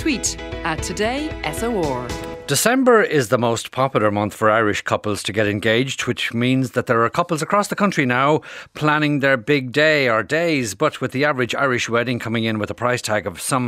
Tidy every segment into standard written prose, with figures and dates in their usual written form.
tweet @TodaySOR. December is the most popular month for Irish couples to get engaged, which means that there are couples across the country now planning their big day or days. But with the average Irish wedding coming in with a price tag of some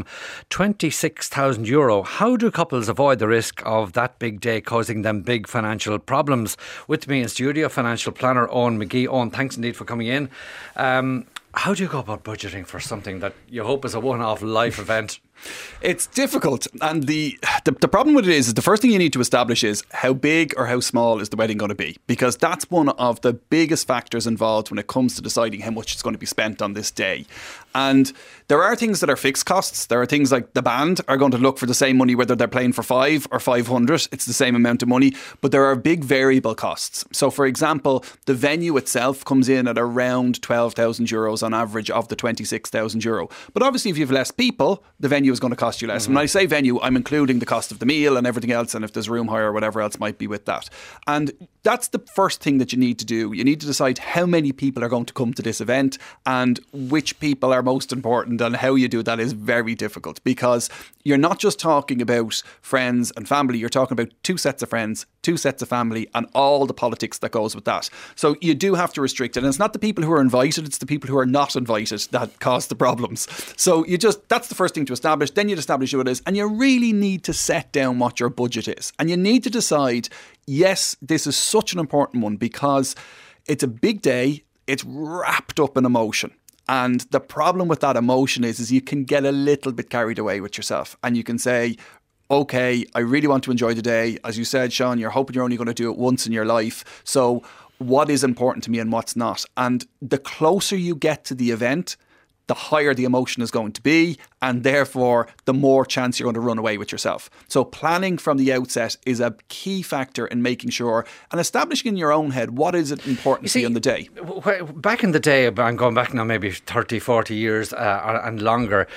€26,000, how do couples avoid the risk of that big day causing them big financial problems? With me in studio, financial planner Owen McGee. Owen, thanks indeed for coming in. How do you go about budgeting for something that you hope is a one-off life event? It's difficult, and the problem with it is the first thing you need to establish is how big or how small is the wedding going to be, because that's one of the biggest factors involved when it comes to deciding how much is going to be spent on this day. And there are things that are fixed costs. There are things like the band are going to look for the same money whether they're playing for 5 or 500. It's the same amount of money, but there are big variable costs. So for example, the venue itself comes in at around €12,000 on average of the €26,000. But obviously if you have less people, the venue is going to cost you less. When I say venue, I'm including the cost of the meal and everything else, and if there's room hire or whatever else might be with that. And that's the first thing that you need to do. You need to decide how many people are going to come to this event and which people are most important, and how you do that is very difficult, because you're not just talking about friends and family, you're talking about 2 sets of friends, 2 sets of family, and all the politics that goes with that. So you do have to restrict it, and it's not the people who are invited, it's the people who are not invited that cause the problems. So that's the first thing to establish. Then you'd establish who it is, and you really need to set down what your budget is, and you need to decide, yes, this is such an important one because it's a big day, it's wrapped up in emotion. And the problem with that emotion is you can get a little bit carried away with yourself, and you can say, okay, I really want to enjoy the day. As you said, Sean, you're hoping you're only going to do it once in your life. So what is important to me and what's not? And the closer you get to the event, the higher the emotion is going to be, and therefore the more chance you're going to run away with yourself. So planning from the outset is a key factor in making sure and establishing in your own head what is it important to you on the day. Back in the day, I'm going back now maybe 30, 40 years and longer,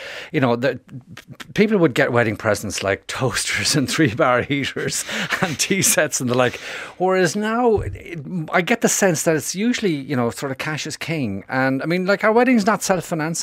people would get wedding presents like toasters and 3-bar heaters and tea sets and the like, whereas now I get the sense that it's usually, sort of cash is king. And I mean, like, our wedding's not self-financing.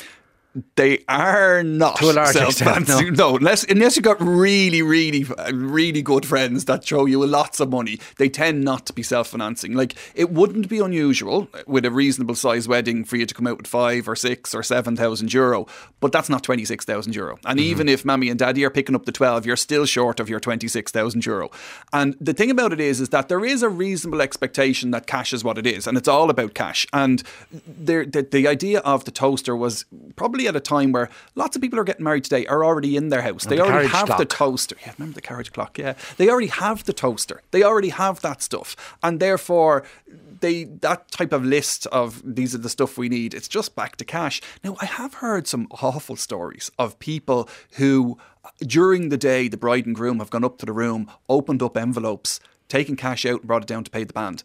They are not to a large extent. No, unless you've got really, really, really good friends that show you lots of money, they tend not to be self-financing. Like, it wouldn't be unusual with a reasonable size wedding for you to come out with 5 or 6 or 7,000 euro, but that's not 26,000 euro. And even if Mammy and Daddy are picking up the 12, you're still short of your 26,000 euro. And the thing about it is that there is a reasonable expectation that cash is what it is, and it's all about cash. And the idea of the toaster was probably at a time where lots of people who are getting married today are already in their house. They already have the toaster. Yeah, remember the carriage clock? Yeah. They already have the toaster. They already have that stuff. And therefore, that type of list of these are the stuff we need, it's just back to cash. Now, I have heard some awful stories of people who, during the day, the bride and groom have gone up to the room, opened up envelopes, taken cash out and brought it down to pay the band.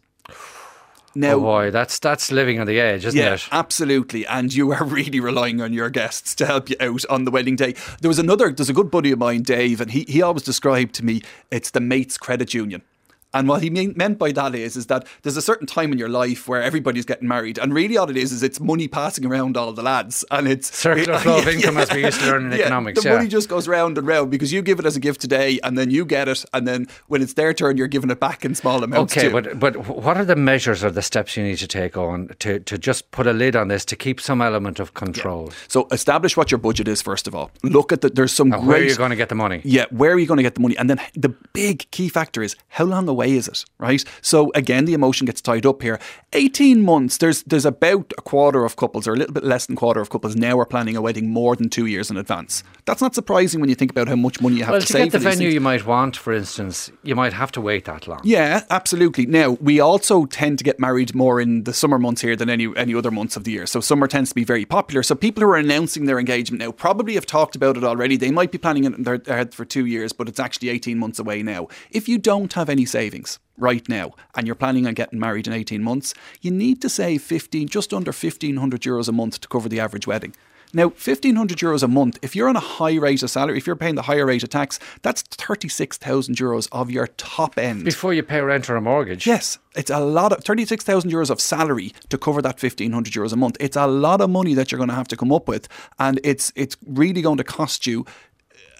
Now, oh boy, that's living on the edge, isn't it? Yeah, absolutely. And you are really relying on your guests to help you out on the wedding day. There's a good buddy of mine, Dave, and he always described to me, it's the mates credit union. And what he meant by that is that there's a certain time in your life where everybody's getting married, and really all it is it's money passing around all the lads, and it's circular flow of income, as we used to learn in economics. The money just goes round and round because you give it as a gift today, and then you get it, and then when it's their turn, you're giving it back in small amounts. Okay, too. but what are the measures or the steps you need to take on to just put a lid on this to keep some element of control? Yeah. So establish what your budget is first of all. Look at there's some great. Where are you going to get the money? Yeah, where are you going to get the money? And then the big key factor is how long away is it, right? So again, the emotion gets tied up here. 18 months, there's about a quarter of couples, or a little bit less than a quarter of couples now are planning a wedding more than 2 years in advance. That's not surprising when you think about how much money you have to save. Well, to get the venue you might want, for instance, you might have to wait that long. Yeah, absolutely. Now, we also tend to get married more in the summer months here than any other months of the year. So summer tends to be very popular. So people who are announcing their engagement now probably have talked about it already. They might be planning it in their head for 2 years, but it's actually 18 months away now. If you don't have any savings right now and you're planning on getting married in 18 months, you need to save just under €1,500 a month to cover the average wedding. Now, €1,500 a month, if you're on a high rate of salary, if you're paying the higher rate of tax, that's €36,000 of your top end. Before you pay rent or a mortgage. Yes, it's a lot of €36,000 of salary to cover that €1,500 a month. It's a lot of money that you're going to have to come up with, and it's really going to cost you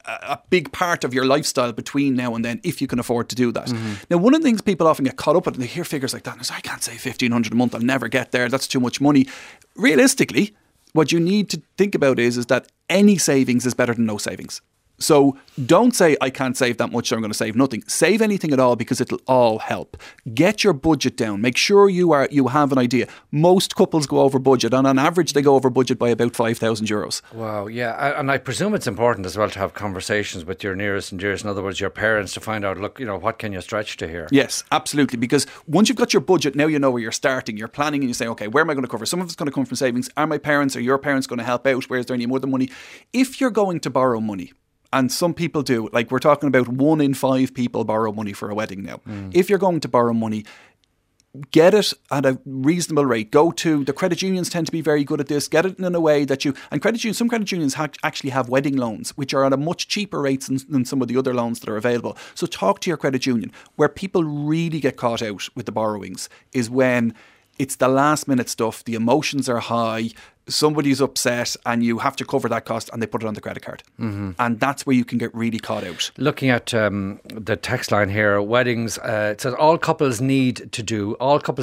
a big part of your lifestyle between now and then, if you can afford to do that. Now, one of the things people often get caught up with, and they hear figures like that, and they say, I can't save $1,500 a month, I'll never get there, that's too much money. Realistically, what you need to think about is that any savings is better than no savings. So don't say, I can't save that much, so I'm going to save nothing. Save anything at all, because it'll all help. Get your budget down. Make sure you have an idea. Most couples go over budget, and on average they go over budget by about €5,000. Wow, yeah. And I presume it's important as well to have conversations with your nearest and dearest, in other words, your parents, to find out, look, what can you stretch to here? Yes, absolutely. Because once you've got your budget, now you know where you're starting. You're planning and you say, okay, where am I going to cover? Some of it's going to come from savings. Are my parents or your parents going to help out? Where's there any more than money? If you're going to borrow money, and some people do, like we're talking about 1 in 5 people borrow money for a wedding now. If you're going to borrow money, get it at a reasonable rate. Go to, the credit unions tend to be very good at this. Get it in a way that some credit unions actually have wedding loans, which are at a much cheaper rates than some of the other loans that are available. So talk to your credit union. Where people really get caught out with the borrowings is when it's the last minute stuff, the emotions are high, somebody's upset and you have to cover that cost and they put it on the credit card. And that's where you can get really caught out. Looking at the text line here, weddings, it says all couples need to do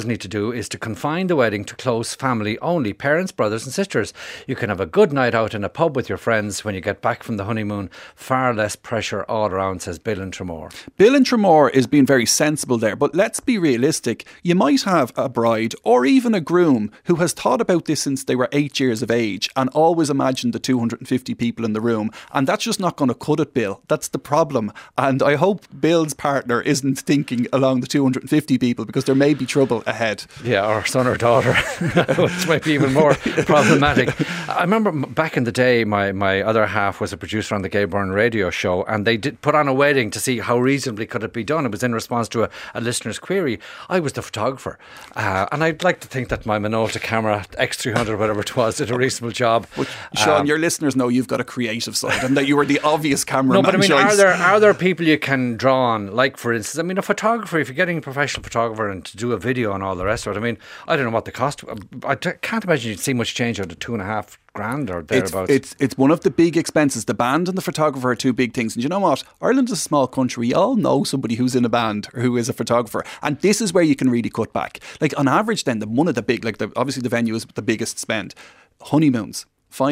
is to confine the wedding to close family only, parents, brothers and sisters. You can have a good night out in a pub with your friends when you get back from the honeymoon. Far less pressure all around, says Bill in Tramore. Bill in Tramore is being very sensible there, but let's be realistic. You might have a bride or even a groom who has thought about this since they were 8 years of age and always imagined the 250 people in the room, and that's just not going to cut it, Bill. That's the problem. And I hope Bill's partner isn't thinking along the 250 people, because there may be trouble ahead. Yeah, or son or daughter, which might be even more problematic. I remember back in the day, my other half was a producer on the Gay Byrne radio show, and they did put on a wedding to see how reasonably could it be done. It was in response to a listener's query. I was the photographer, and I'd like to think that my Minolta camera X300, whatever it was, did a reasonable job. But Sean, your listeners know you've got a creative side and that you were the obvious cameraman. No, but I mean, choice. are there people you can draw on? Like, for instance, I mean, a photographer, if you're getting a professional photographer and to do a video and all the rest of it, I mean, I don't know what the cost. I can't imagine you'd see much change out of $2,500 or thereabouts. It's one of the big expenses. The band and the photographer are two big things. And you know what? Ireland is a small country. We all know somebody who's in a band or who is a photographer. And this is where you can really cut back. Like on average then, one of the big, obviously the venue is the biggest spend. Honeymoons.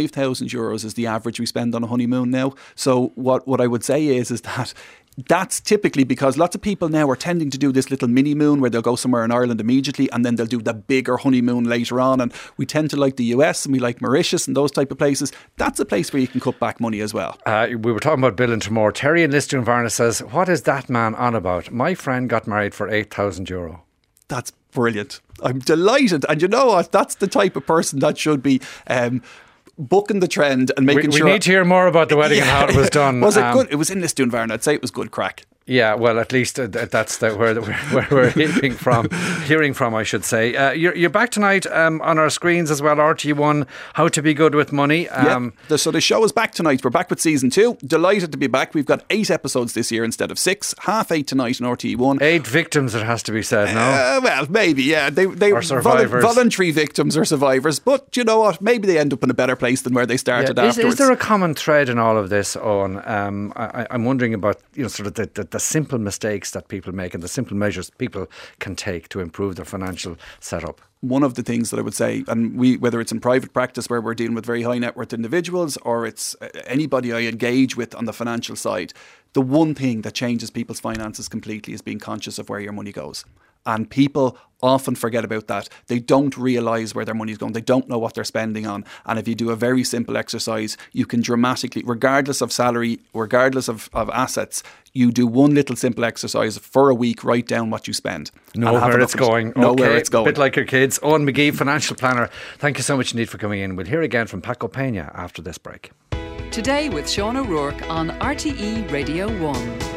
€5,000 is the average we spend on a honeymoon now. So what I would say is that that's typically because lots of people now are tending to do this little mini moon where they'll go somewhere in Ireland immediately and then they'll do the bigger honeymoon later on. And we tend to like the US and we like Mauritius and those type of places. That's a place where you can cut back money as well. We were talking about Bill in Tramore. Terry in Lister in Varna says, what is that man on about? My friend got married for €8,000. That's brilliant. I'm delighted. And you know what? That's the type of person that should be booking the trend and making sure. We need to hear more about the wedding and how it was done. Was it good? It was in Lisdoonvarna. I'd say it was good crack. Yeah, well, at least that's where we're hearing from, I should say. You're back tonight on our screens as well, RTÉ1, How to Be Good with Money. So the show is back tonight. We're back with season 2. Delighted to be back. We've got 8 episodes this year instead of 6. 8:30 tonight on RTÉ1. 8 victims, it has to be said, no? Well, maybe, yeah. They or survivors. Voluntary victims or survivors. But you know what? Maybe they end up in a better place than where they started afterwards. Is there a common thread in all of this, Owen? I'm wondering about sort of the simple mistakes that people make and the simple measures people can take to improve their financial setup. One of the things that I would say, and whether it's in private practice where we're dealing with very high net worth individuals or it's anybody I engage with on the financial side, the one thing that changes people's finances completely is being conscious of where your money goes. And people often forget about that. They don't realise where their money is going. They don't know what they're spending on. And if you do a very simple exercise, you can dramatically, regardless of salary, regardless of assets, you do one little simple exercise for a week, write down what you spend. Know where it's going. Know where it's going. A bit like your kids. Owen McGee, financial planner. Thank you so much indeed for coming in. We'll hear again from Paco Peña after this break. Today with Sean O'Rourke on RTE Radio 1.